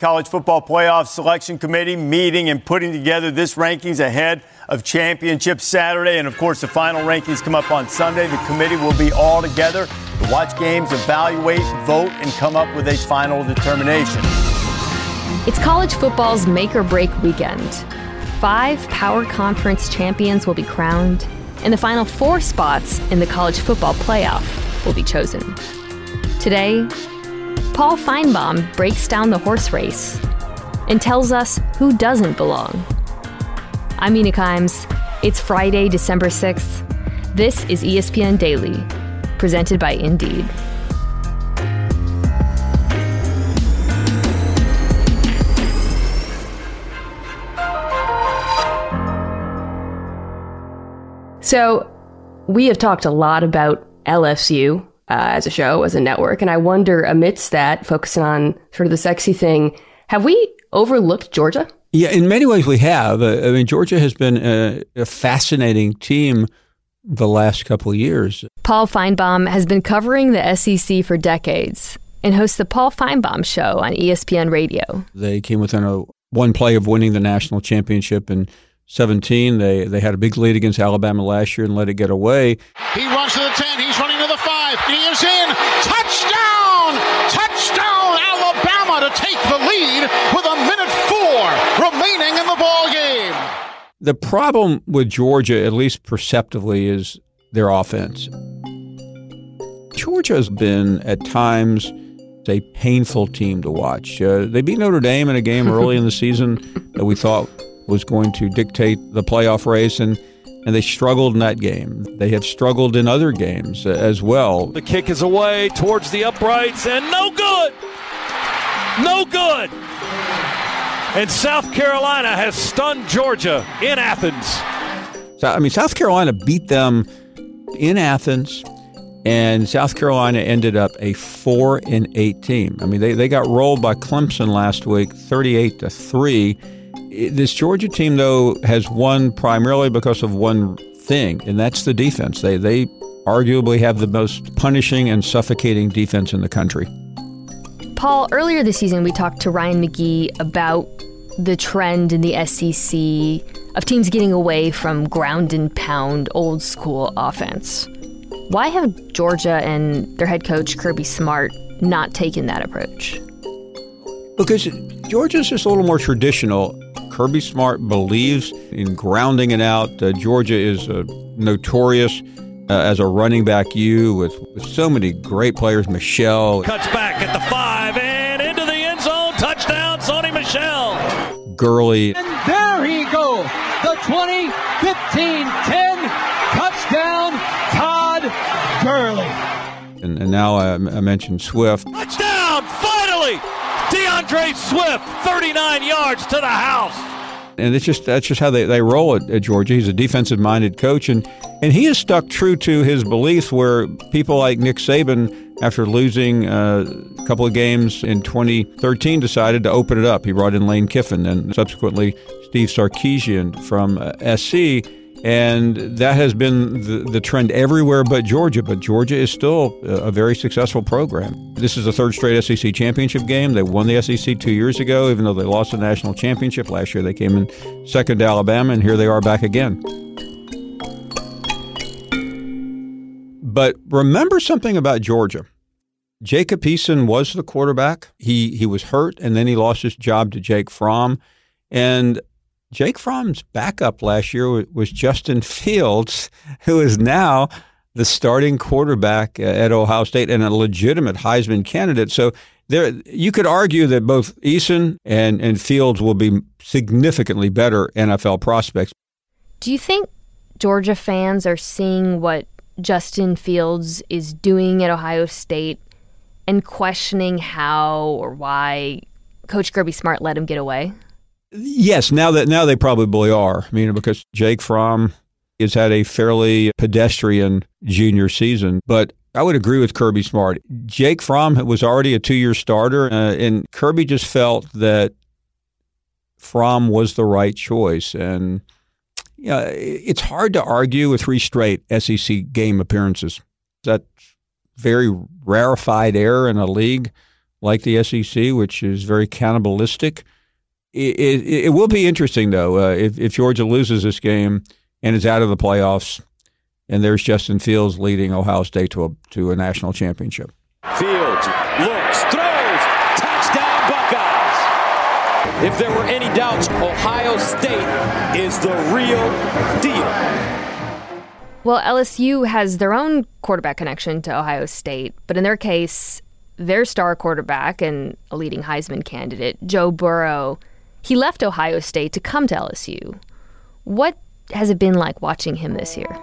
College Football Playoff Selection Committee meeting and putting together this rankings ahead of Championship Saturday. And, of course, the final rankings come up on Sunday. The committee will be all together to watch games, evaluate, vote, and come up with a final determination. It's college football's make-or-break weekend. 5 power conference champions will be crowned, and the final 4 spots in the college football playoff will be chosen. Today, Paul Finebaum breaks down the horse race and tells us who doesn't belong. I'm Mina Kimes. It's Friday, December 6th. This is ESPN Daily, presented by Indeed. So, we have talked a lot about LSU as a show, as a network, and I wonder, amidst that, focusing on sort of the sexy thing, have we overlooked Georgia? Yeah, in many ways we have. I mean, Georgia has been a fascinating team the last couple of years. Paul Finebaum has been covering the SEC for decades and hosts the Paul Finebaum Show on ESPN Radio. They came within one play of winning the national championship in 2017. They had a big lead against Alabama last year and let it get away. He runs to the 10. He's running to the 5. He is in. Touchdown! Touchdown, Alabama to take the lead with 1:04 remaining in the ball game. The problem with Georgia, at least perceptively, is their offense. Georgia has been, at times, a painful team to watch. They beat Notre Dame in a game early in the season that we thought was going to dictate the playoff race, and they struggled in that game. They have struggled in other games as well. The kick is away towards the uprights, and no good! No good! And South Carolina has stunned Georgia in Athens. So, I mean, South Carolina beat them in Athens, and South Carolina ended up a 4-8 team. I mean, they got rolled by Clemson last week, 38-3. This Georgia team, though, has won primarily because of one thing, and that's the defense. They arguably have the most punishing and suffocating defense in the country. Paul, earlier this season, we talked to Ryan McGee about the trend in the SEC of teams getting away from ground and pound, old school offense. Why have Georgia and their head coach, Kirby Smart, not taken that approach? Because Georgia's just a little more traditional. Kirby Smart believes in grounding it out. Georgia is notorious as a running back with so many great players. Michelle cuts back at the 5 and into the end zone. Touchdown, Sony Michelle. Gurley. And there he goes. The 20, 15, 10. Touchdown, Todd Gurley. And now I mentioned Swift. Touchdown, finally! DeAndre Swift, 39 yards to the house. And that's just how they roll at Georgia. He's a defensive-minded coach, and he has stuck true to his beliefs where people like Nick Saban, after losing a couple of games in 2013, decided to open it up. He brought in Lane Kiffin and subsequently Steve Sarkisian from SC, and that has been the trend everywhere but Georgia. But Georgia is still a very successful program. This is the third straight SEC championship game. They won the SEC 2 years ago, even though they lost the national championship. Last year they came in second to Alabama, and here they are back again. But remember something about Georgia. Jacob Eason was the quarterback. He was hurt, and then he lost his job to Jake Fromm. And Jake Fromm's backup last year was Justin Fields, who is now the starting quarterback at Ohio State and a legitimate Heisman candidate. So you could argue that both Eason and Fields will be significantly better NFL prospects. Do you think Georgia fans are seeing what Justin Fields is doing at Ohio State and questioning how or why Coach Kirby Smart let him get away? Yes, now they probably are. I mean, because Jake Fromm has had a fairly pedestrian junior season, but I would agree with Kirby Smart. Jake Fromm was already a 2-year starter, and Kirby just felt that Fromm was the right choice. And it's hard to argue with 3 straight SEC game appearances. That's very rarefied air in a league like the SEC, which is very cannibalistic. It will be interesting, though, if Georgia loses this game and is out of the playoffs, and there's Justin Fields leading Ohio State to a national championship. Fields looks, throws, touchdown Buckeyes. If there were any doubts, Ohio State is the real deal. Well, LSU has their own quarterback connection to Ohio State, but in their case, their star quarterback and a leading Heisman candidate, Joe Burrow, he left Ohio State to come to LSU. What has it been like watching him this year?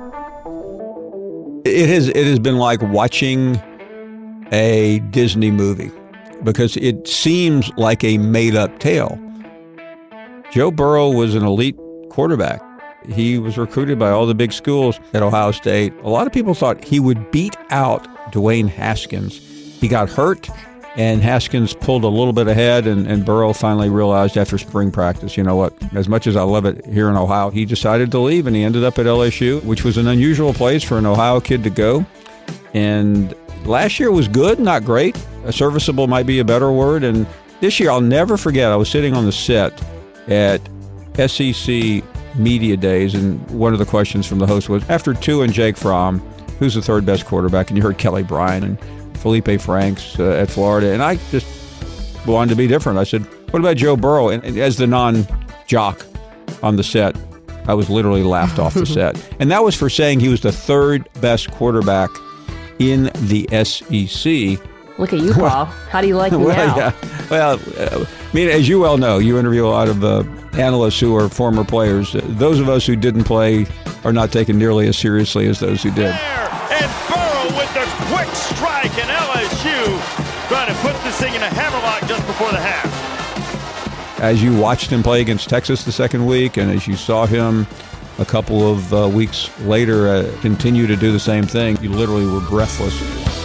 It has been like watching a Disney movie because it seems like a made-up tale. Joe Burrow was an elite quarterback. He was recruited by all the big schools at Ohio State. A lot of people thought he would beat out Dwayne Haskins. He got hurt, and Haskins pulled a little bit ahead, and Burrow finally realized after spring practice, you know what, as much as I love it here in Ohio, he decided to leave, and he ended up at LSU, which was an unusual place for an Ohio kid to go. And last year was good, not great. Serviceable might be a better word. And this year, I'll never forget, I was sitting on the set at SEC Media Days, and one of the questions from the host was, after Tua and Jake Fromm, who's the third best quarterback? And you heard Kelly Bryant and Felipe Franks at Florida, and I just wanted to be different. I said, what about Joe Burrow? And as the non-jock on the set, I was literally laughed off the set. And that was for saying he was the third best quarterback in the SEC. Look at you, Paul. How do you like me now? Yeah. Well, I mean, as you well know, you interview a lot of analysts who are former players. Those of us who didn't play are not taken nearly as seriously as those who did. And Burrow with the quick strike, and LSU trying to put this thing in a hammerlock just before the half. As you watched him play against Texas the second week, and as you saw him a couple of weeks later continue to do the same thing, you literally were breathless.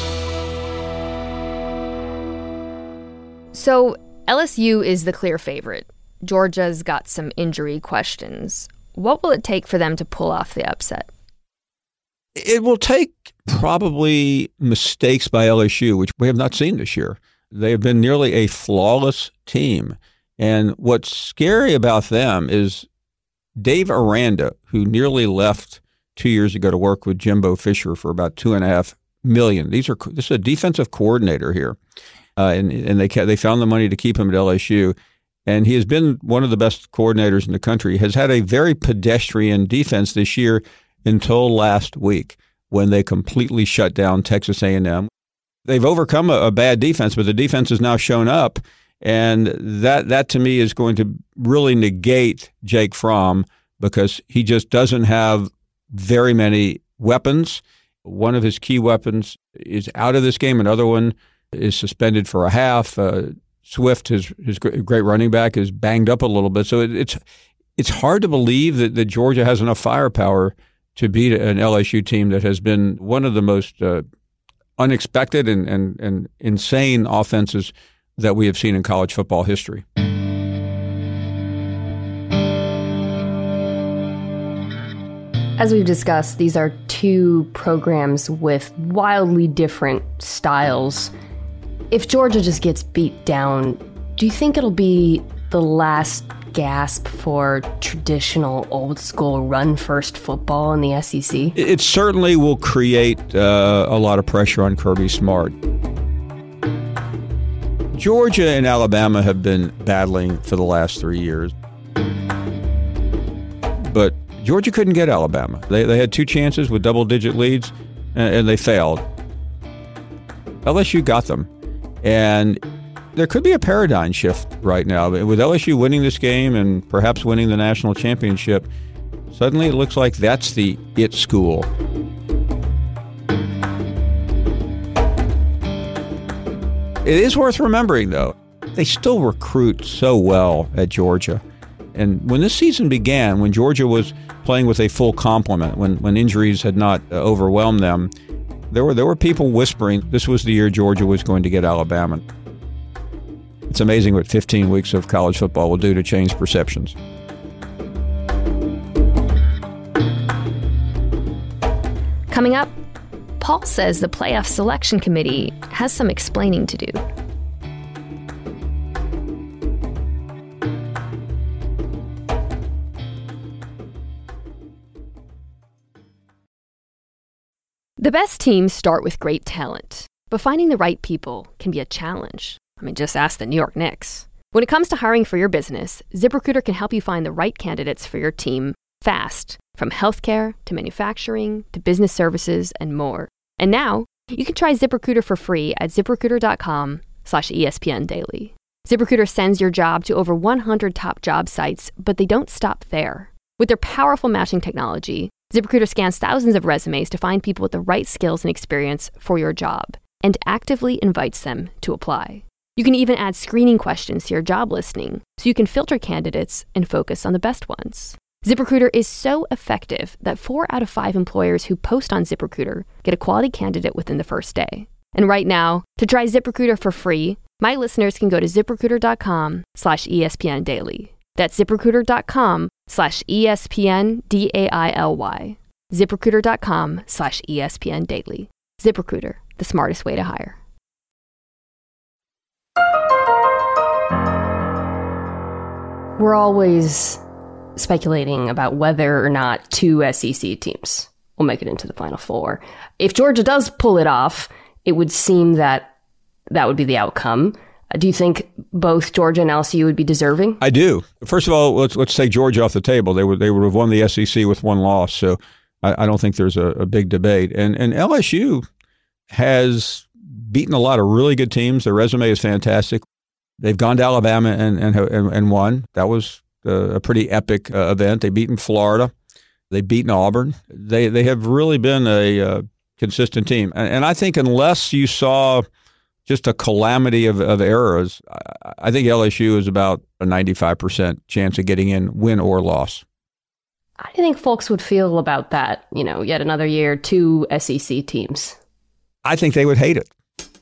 So LSU is the clear favorite. Georgia's got some injury questions. What will it take for them to pull off the upset? It will take probably mistakes by LSU, which we have not seen this year. They have been nearly a flawless team. And what's scary about them is Dave Aranda, who nearly left 2 years ago to work with Jimbo Fisher for about $2.5 million. This is a defensive coordinator here. And they found the money to keep him at LSU. And he has been one of the best coordinators in the country, has had a very pedestrian defense this year until last week when they completely shut down Texas A&M. They've overcome a bad defense, but the defense has now shown up. And that to me is going to really negate Jake Fromm because he just doesn't have very many weapons. One of his key weapons is out of this game. Another one is suspended for a half. Swift, his great running back, is banged up a little bit. So it's hard to believe that Georgia has enough firepower to beat an LSU team that has been one of the most unexpected and insane offenses that we have seen in college football history. As we've discussed, these are two programs with wildly different styles. If Georgia just gets beat down, do you think it'll be the last gasp for traditional old-school run-first football in the SEC? It certainly will create a lot of pressure on Kirby Smart. Georgia and Alabama have been battling for the last 3 years. But Georgia couldn't get Alabama. They had two chances with double-digit leads, and they failed. LSU got them. And there could be a paradigm shift right now. With LSU winning this game and perhaps winning the national championship, suddenly it looks like that's the it school. It is worth remembering, though, they still recruit so well at Georgia. And when this season began, when Georgia was playing with a full complement, when injuries had not overwhelmed them, there were people whispering this was the year Georgia was going to get Alabama. It's amazing what 15 weeks of college football will do to change perceptions. Coming up, Paul says the playoff selection committee has some explaining to do. The best teams start with great talent, but finding the right people can be a challenge. Just ask the New York Knicks. When it comes to hiring for your business, ZipRecruiter can help you find the right candidates for your team fast, from healthcare to manufacturing to business services and more. And now, you can try ZipRecruiter for free at ZipRecruiter.com/ESPN Daily. ZipRecruiter sends your job to over 100 top job sites, but they don't stop there. With their powerful matching technology, ZipRecruiter scans thousands of resumes to find people with the right skills and experience for your job and actively invites them to apply. You can even add screening questions to your job listing so you can filter candidates and focus on the best ones. ZipRecruiter is so effective that 4 out of 5 employers who post on ZipRecruiter get a quality candidate within the first day. And right now, to try ZipRecruiter for free, my listeners can go to ZipRecruiter.com/ESPN Daily. That's ZipRecruiter.com/ESPN DAILY. ZipRecruiter.com/ESPN Daily. ZipRecruiter, the smartest way to hire. We're always speculating about whether or not 2 SEC teams will make it into the Final Four. If Georgia does pull it off, it would seem that that would be the outcome. Do you think both Georgia and LSU would be deserving? I do. First of all, let's take Georgia off the table. They would have won the SEC with 1 loss, so I don't think there's a big debate. And LSU has beaten a lot of really good teams. Their resume is fantastic. They've gone to Alabama and won. That was a pretty epic event. They've beaten Florida. They've beaten Auburn. They have really been a consistent team. And I think unless you saw just a calamity of errors, I think LSU is about a 95% chance of getting in, win or loss. How do you think folks would feel about that? Yet another year, 2 SEC teams. I think they would hate it.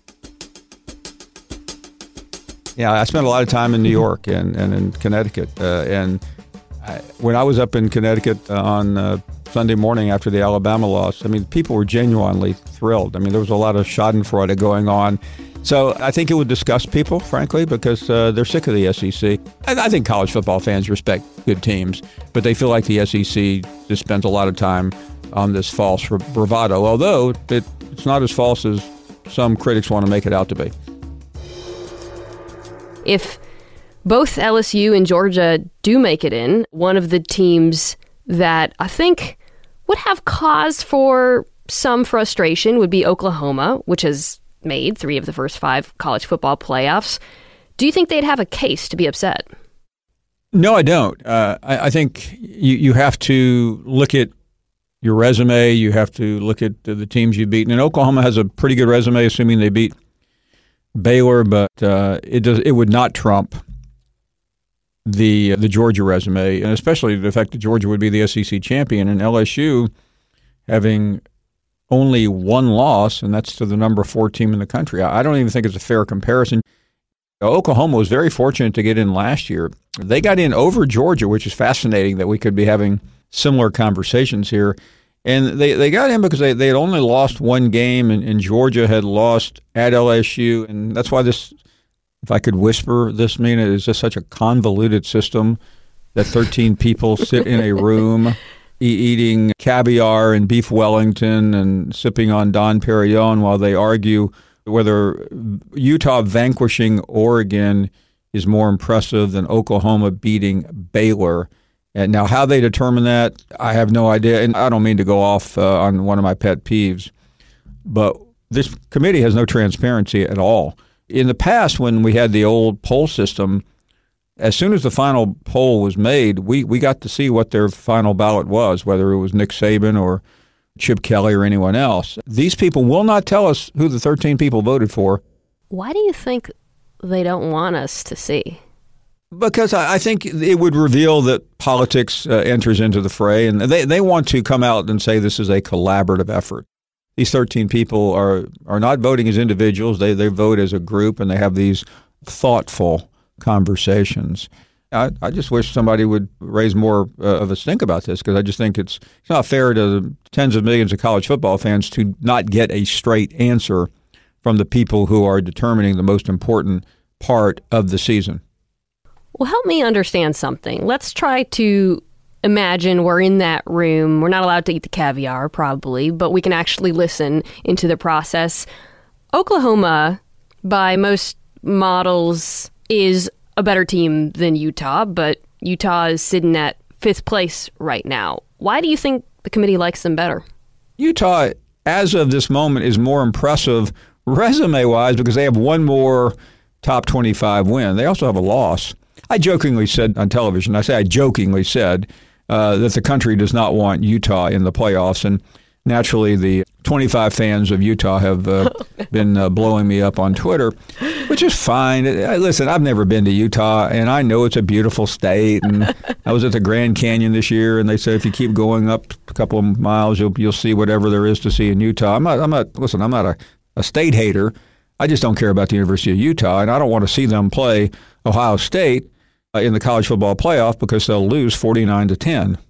Yeah, I spent a lot of time in New York and in Connecticut. When I was up in Connecticut on Sunday morning after the Alabama loss, people were genuinely thrilled. There was a lot of schadenfreude going on. So I think it would disgust people, frankly, because they're sick of the SEC. I think college football fans respect good teams, but they feel like the SEC just spends a lot of time on this false bravado, although it's not as false as some critics want to make it out to be. If both LSU and Georgia do make it in, one of the teams that I think would have cause for some frustration would be Oklahoma, which has made 3 of the first 5 college football playoffs. Do you think they'd have a case to be upset? No, I don't. I think you have to look at your resume. You have to look at the teams you've beaten. And Oklahoma has a pretty good resume, assuming they beat Baylor, but it would not trump the Georgia resume, and especially the fact that Georgia would be the SEC champion and LSU having only 1 loss, and that's to the number 4 team in the country. I don't even think it's a fair comparison. Oklahoma was very fortunate to get in last year. They got in over Georgia, which is fascinating that we could be having similar conversations here. And they got in because they had only lost 1 game, and Georgia had lost at LSU. And that's why this, if I could whisper this, Mina, is just such a convoluted system that 13 people sit in a room eating caviar and beef Wellington and sipping on Dom Perignon while they argue whether Utah vanquishing Oregon is more impressive than Oklahoma beating Baylor. And now how they determine that, I have no idea. And I don't mean to go off on one of my pet peeves, but this committee has no transparency at all. In the past, when we had the old poll system, as soon as the final poll was made, we got to see what their final ballot was, whether it was Nick Saban or Chip Kelly or anyone else. These people will not tell us who the 13 people voted for. Why do you think they don't want us to see? Because I think it would reveal that politics enters into the fray, and they want to come out and say this is a collaborative effort. These 13 people are not voting as individuals. They vote as a group, and they have these thoughtful conversations. I just wish somebody would raise more of a stink about this, because I just think it's not fair to the tens of millions of college football fans to not get a straight answer from the people who are determining the most important part of the season. Well, help me understand something. Let's try to imagine we're in that room. We're not allowed to eat the caviar, probably, but we can actually listen into the process. Oklahoma, by most models, is a better team than Utah, but Utah is sitting at 5th place right now. Why do you think the committee likes them better? Utah, as of this moment, is more impressive resume-wise because they have one more top 25 win. They also have a loss. I jokingly said on television, that the country does not want Utah in the playoffs, and naturally the 25 fans of Utah have been blowing me up on Twitter, which is fine. Listen, I've never been to Utah, and I know it's a beautiful state, and I was at the Grand Canyon this year, and they said if you keep going up a couple of miles, you'll see whatever there is to see in Utah. I'm not a state hater. I just don't care about the University of Utah, and I don't want to see them play Ohio State in the college football playoff because they'll lose 49-10.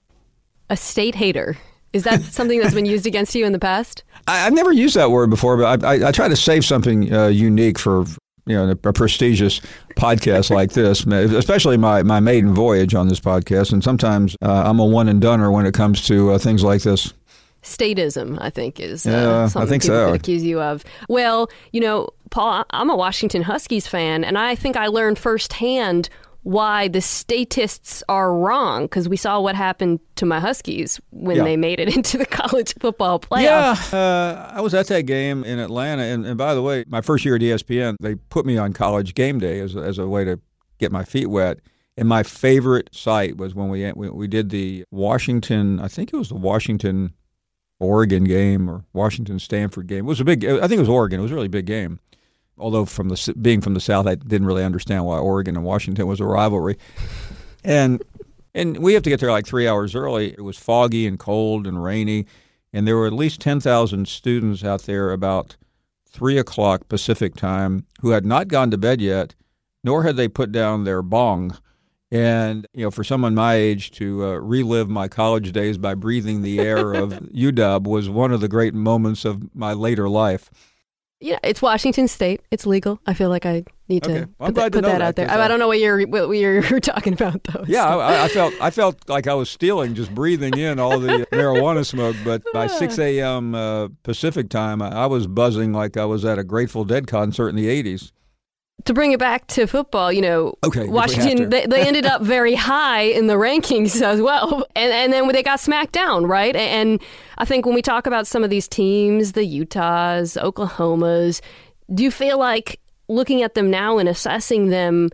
A state hater. Is that something that's been used against you in the past? I've never used that word before, but I try to save something unique for a prestigious podcast like this, especially my maiden voyage on this podcast. And sometimes I'm a one-and-doneer when it comes to things like this. Statism, I think, is I something think people so. could accuse you of. Well, Paul, I'm a Washington Huskies fan, and I think I learned firsthand why the statists are wrong, because we saw what happened to my Huskies when they made it into the college football playoff. Yeah, I was at that game in Atlanta, and by the way, my first year at ESPN, they put me on College Game Day as a way to get my feet wet. And my favorite site was when we did the Washington, I think it was the Washington-Oregon game or Washington-Stanford game. It was I think it was Oregon. It was a really big game. Although being from the South, I didn't really understand why Oregon and Washington was a rivalry. And we have to get there like 3 hours early. It was foggy and cold and rainy, and there were at least 10,000 students out there about 3 o'clock Pacific time who had not gone to bed yet, nor had they put down their bong. And, for someone my age to relive my college days by breathing the air of UW was one of the great moments of my later life. Yeah, it's Washington State. It's legal. I feel like I need to put that out there. I don't know what you're talking about, though. Yeah, I felt like I was stealing just breathing in all the marijuana smoke. But by 6 a.m. Pacific time, I was buzzing like I was at a Grateful Dead concert in the 80s. To bring it back to football, Washington, they ended up very high in the rankings as well. And then they got smacked down, right? And I think when we talk about some of these teams, the Utahs, Oklahomas, do you feel like looking at them now and assessing them,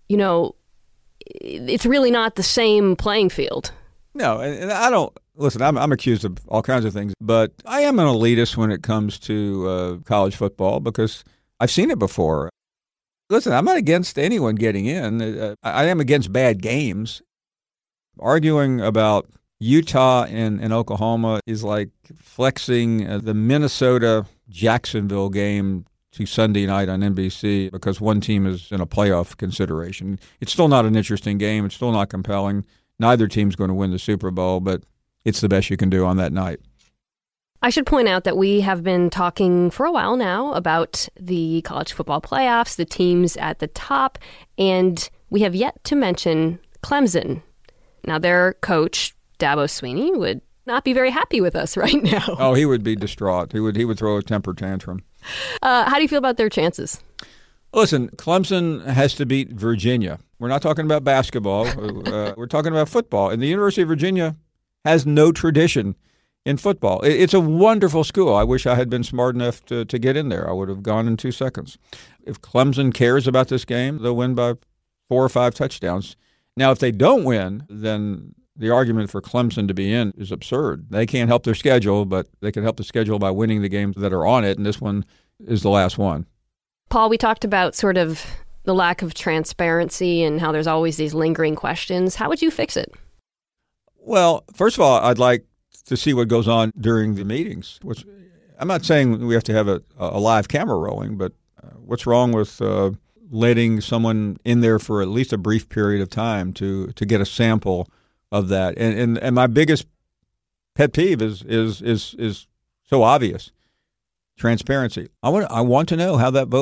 it's really not the same playing field? No, and I don't. Listen, I'm accused of all kinds of things, but I am an elitist when it comes to college football because I've seen it before. Listen, I'm not against anyone getting in. I am against bad games. Arguing about Utah and Oklahoma is like flexing the Minnesota-Jacksonville game to Sunday night on NBC because one team is in a playoff consideration. It's still not an interesting game. It's still not compelling. Neither team's going to win the Super Bowl, but it's the best you can do on that night. I should point out that we have been talking for a while now about the college football playoffs, the teams at the top, and we have yet to mention Clemson. Now, their coach, Dabo Swinney, would not be very happy with us right now. Oh, he would be distraught. He would throw a temper tantrum. How do you feel about their chances? Listen, Clemson has to beat Virginia. We're not talking about basketball. We're talking about football. And the University of Virginia has no tradition in football. It's a wonderful school. I wish I had been smart enough to get in there. I would have gone in 2 seconds. If Clemson cares about this game, they'll win by 4 or 5 touchdowns. Now, if they don't win, then the argument for Clemson to be in is absurd. They can't help their schedule, but they can help the schedule by winning the games that are on it, and this one is the last one. Paul, we talked about sort of the lack of transparency and how there's always these lingering questions. How would you fix it? Well, first of all, I'd like to see what goes on during the meetings. I'm not saying we have to have a live camera rolling, but what's wrong with letting someone in there for at least a brief period of time to get a sample of that? And my biggest pet peeve is so obvious: transparency. I want to know how that vote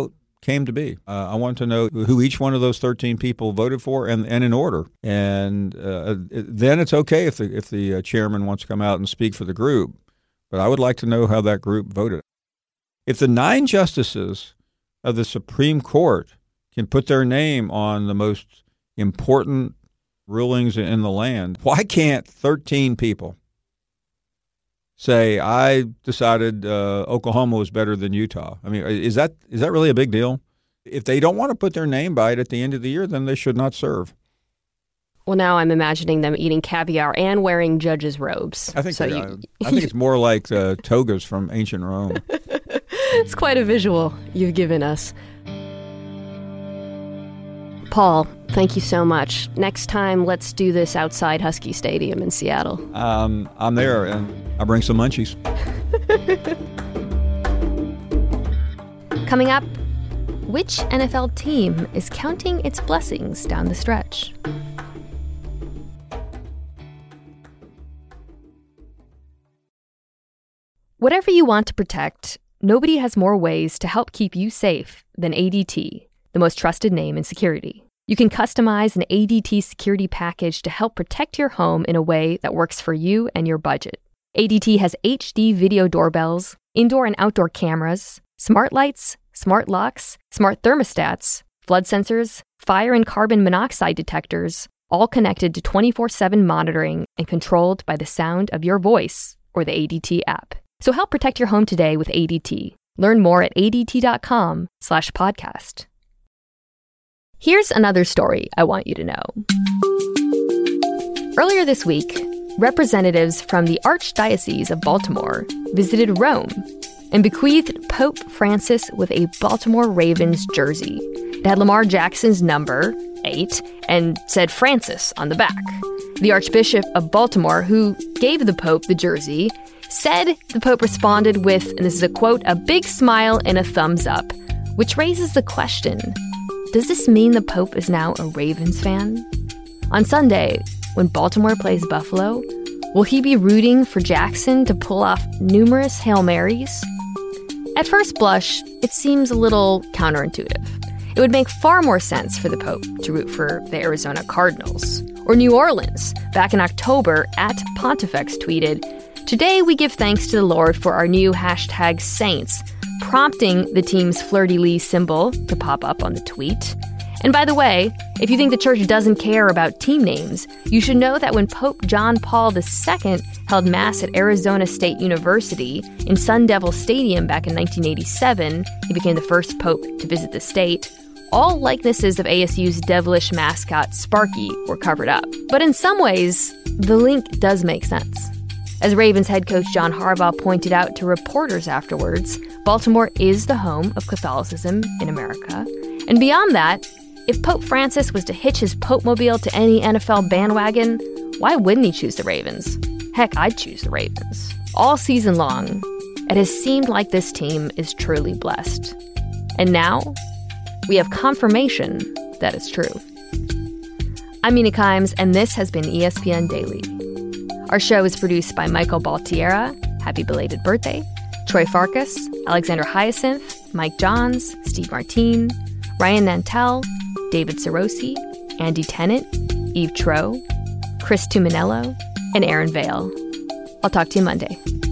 came to be. I want to know who each one of those 13 people voted for and in order. And then it's okay if the chairman wants to come out and speak for the group. But I would like to know how that group voted. If the 9 justices of the Supreme Court can put their name on the most important rulings in the land, why can't 13 people say, I decided Oklahoma was better than Utah? I mean, is that really a big deal? If they don't want to put their name by it at the end of the year, then they should not serve. Well, now I'm imagining them eating caviar and wearing judges' robes. I think it's more like the togas from ancient Rome. It's quite a visual you've given us. Paul, thank you so much. Next time, let's do this outside Husky Stadium in Seattle. I'm there, and I'll bring some munchies. Coming up, which NFL team is counting its blessings down the stretch? Whatever you want to protect, nobody has more ways to help keep you safe than ADT, the most trusted name in security. You can customize an ADT security package to help protect your home in a way that works for you and your budget. ADT has HD video doorbells, indoor and outdoor cameras, smart lights, smart locks, smart thermostats, flood sensors, fire and carbon monoxide detectors, all connected to 24/7 monitoring and controlled by the sound of your voice or the ADT app. So help protect your home today with ADT. Learn more at adt.com/podcast. Here's another story I want you to know. Earlier this week, representatives from the Archdiocese of Baltimore visited Rome and bequeathed Pope Francis with a Baltimore Ravens jersey. It had Lamar Jackson's number, 8, and said Francis on the back. The Archbishop of Baltimore, who gave the Pope the jersey, said the Pope responded with, and this is a quote, a big smile and a thumbs up, which raises the question, does this mean the Pope is now a Ravens fan? On Sunday, when Baltimore plays Buffalo, will he be rooting for Jackson to pull off numerous Hail Marys? At first blush, it seems a little counterintuitive. It would make far more sense for the Pope to root for the Arizona Cardinals. Or New Orleans. Back in October, @Pontifex tweeted, "Today we give thanks to the Lord for our new #Saints," prompting the team's fleur-de-lis symbol to pop up on the tweet. And by the way, if you think the church doesn't care about team names, you should know that when Pope John Paul II held Mass at Arizona State University in Sun Devil Stadium back in 1987, he became the first pope to visit the state, all likenesses of ASU's devilish mascot Sparky were covered up. But in some ways, the link does make sense. As Ravens head coach John Harbaugh pointed out to reporters afterwards, Baltimore is the home of Catholicism in America. And beyond that, if Pope Francis was to hitch his Pope-mobile to any NFL bandwagon, why wouldn't he choose the Ravens? Heck, I'd choose the Ravens. All season long, it has seemed like this team is truly blessed. And now, we have confirmation that it's true. I'm Mina Kimes, and this has been ESPN Daily. Our show is produced by Michael Baltiera, happy belated birthday, Troy Farkas, Alexander Hyacinth, Mike Johns, Steve Martine, Ryan Nantel, David Sarosi, Andy Tennant, Eve Tro, Chris Tuminello, and Aaron Vale. I'll talk to you Monday.